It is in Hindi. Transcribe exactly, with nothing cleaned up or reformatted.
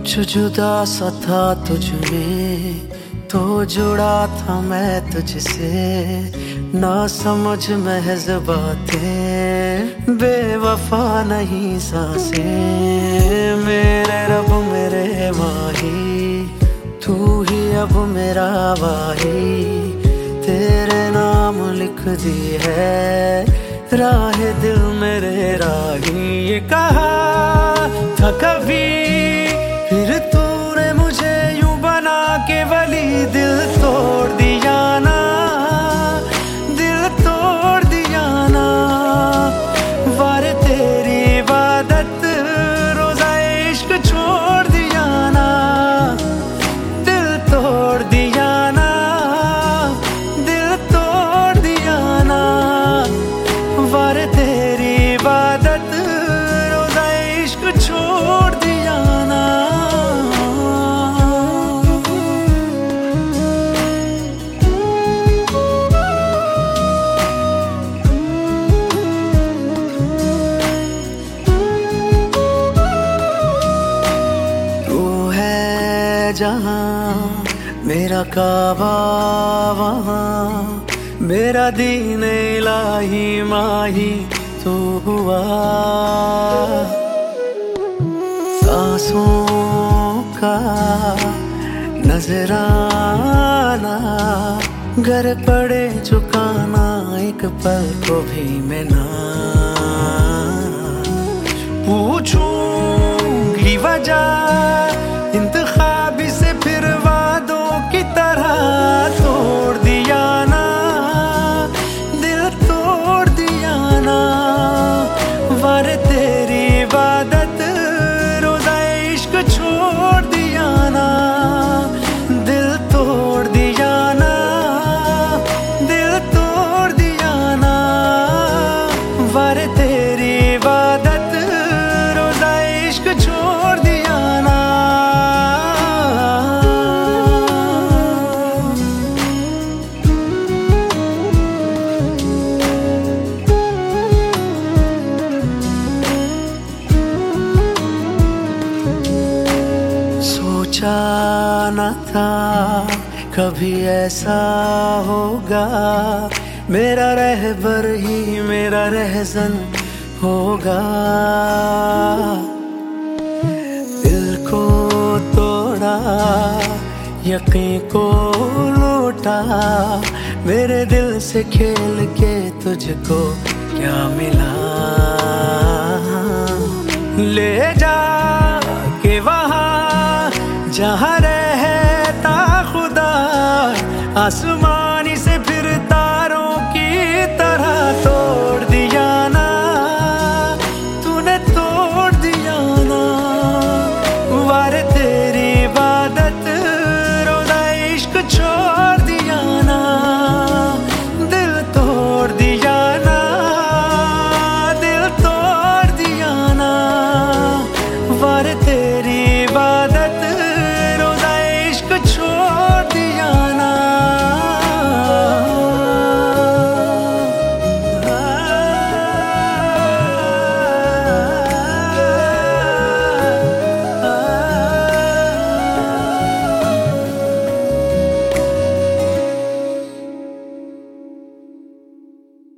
कुछ जुदा सा था तुझ में, तो जुड़ा था मैं तुझसे। ना समझ महज बातें, बेवफा नहीं सांसें। मेरे रब मेरे माही, तू ही अब मेरा वाही। तेरे नाम लिख दी है राह दिल मेरे राही। ये कहा था कभी, फिर तूने मुझे यूं बना के वली दिल तोड़ दिया ना, दिल तोड़ दिया ना। वारे तेरी इबादत रोज़ा इश्क छोड़ दिया ना, दिल तोड़ दिया ना, दिल तोड़ दिया ना। वारे तेरी इबादत रोज़ा इश्क छोड़ दिया ना। जहाँ मेरा काबा वहाँ मेरा दीन इलाही माही तू हुआ। सांसों का नजराना, घर पड़े चुकाना एक पल को भी मैं ना। पूछूंगी वजह इंतखाबी से, फिर वादों की तरह तोड़ दिया ना, दिल तोड़ दिया ना। वारे तेरी इबादत रोज़ा इश्क छोड़ दिया ना, दिल तोड़ दिया ना, दिल तोड़ दिया ना। वारे तेरी इबादत रोज़ा इश्क छोड़ दिया ना। सोचा न था कभी ऐसा होगा, मेरा रहबर ही मेरा रहज़न होगा। दिल को तोड़ा, यकीन को लूटा, मेरे दिल से खेल के तुझको क्या मिला। ले जा के वहाँ जहाँ रहता खुदा, आसमां